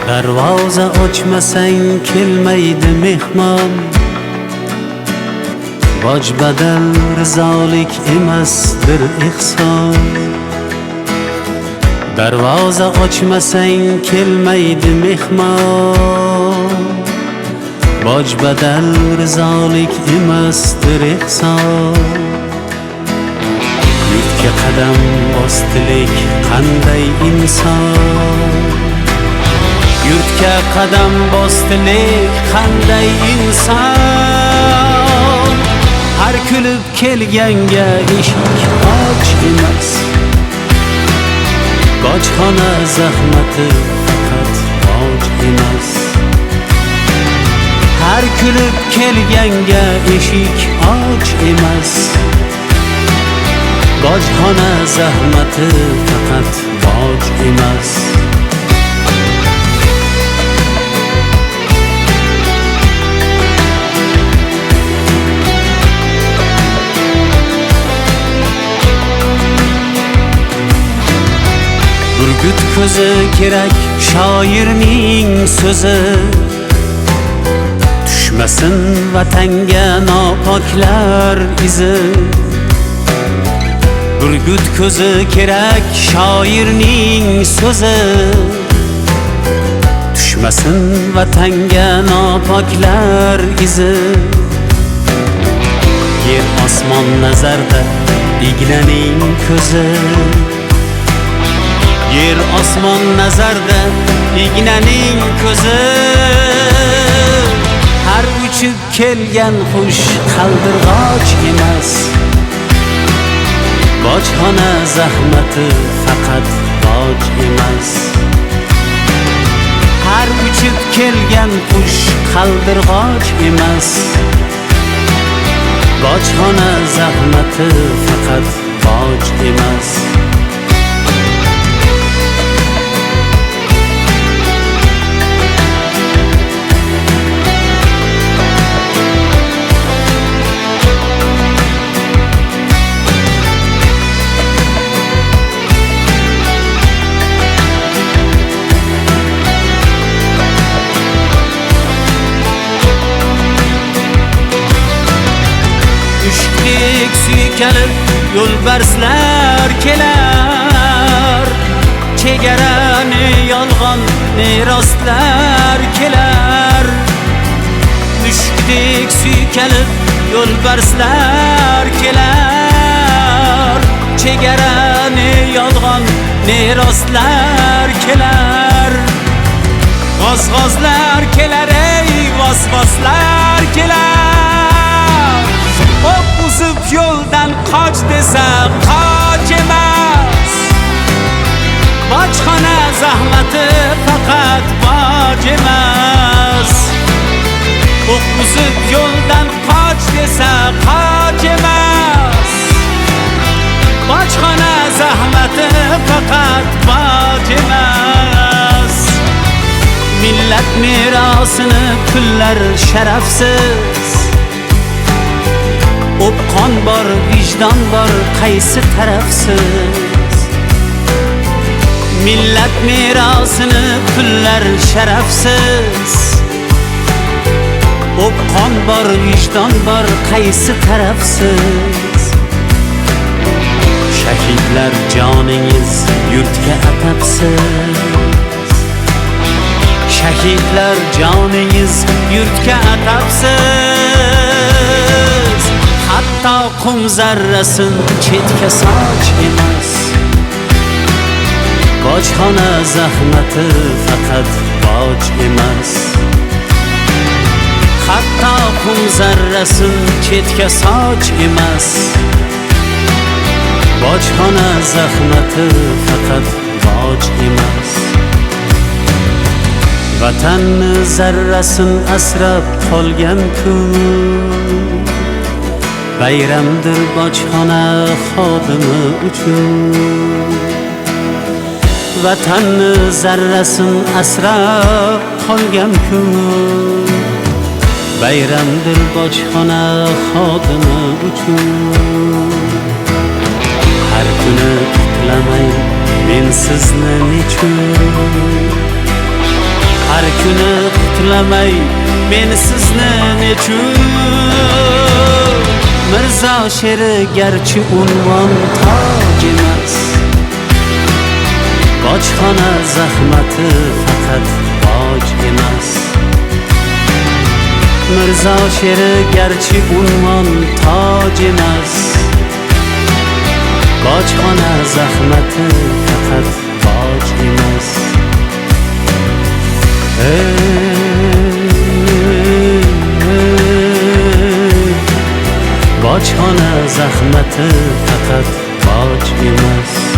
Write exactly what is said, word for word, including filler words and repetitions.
darvoza ochmasang kelmaydi mehmon. Boj badal rizolik emasdir ehson. Darvoza ochmasang kelmaydi mehmon. Boj badal rizolik emasdir ehson. Yurtga qadam bosdilik qanday inson. Yurtga qadam bosdilik qanday inson. Har kulib kelganga eshik och emas. Bojxona zahmati faqat boj emas. Har kulib kelganga eshik och emas. Bojxona zahmati faqat boj emas. Burgut ko'zi kerak shoirning so'zi. Tushmasin vatanga nopoklar izi. Burgut ko'zi kerak shoirning so'zi. Tushmasin vatanga nopoklar izi. Yer osmon nazarda ignaning ko'zi. Yer osmon nazarda ignaning ko'zi. Har uchib kelgan xush qaldirg'och emas. Bojxona zahmati faqat boj emas. Har uchib kelgan xush qaldirg'och emas. Bojxona zahmati faqat boj emas. Mushkdek suykalib yo'lbarslar kelar. Chegarani yolg'on meroslar kelar. Mushkdek suykalib yo'lbarslar kelar. Chegarani yolg'on meroslar kelar. G'oz-g'ozlar kelar, ey vos-voslar kelar. O'q uzib yo'ldan qoch desa qoch emas. Bojxona zahmati faqat boj emas. O'q uzib yo'ldan qoch desa qoch emas. Bojxona zahmati faqat boj emas. Millat merosini pullar sharafsiz. O'pqon bor, vijdon bor, qaysi tarafsiz? Millat merosini pullar sharafsiz. O'pqon bor, vijdon bor, qaysi tarafsiz? Shahidlar joningiz yurtga atapsiz. Shahidlar joningiz yurtga atapsiz. Hatto qum zarrasin chetga soch emas. Bojxona zahmati faqat boj emas. Hatto qum zarrasin chetga soch emas. Bojxona zahmati faqat boj emas. Vatanni zarrasin asrab qolgan-ku. Bayramdir bojxona xodimi uchun. Vatanni zarrasin asrab qolgan-ku. Bayramdir bojxona xodimi uchun. Har kuni kutlamay men sizni nechun. har kuni qutlamay men sizni nechun Mirzo she'ri garchi unvon toj emas bojxona zahmati faqat boj emas Mirzo she'ri garchi unvon toj emas bojxona zahmati faqat boj emas bojxona zahmati faqat boj emas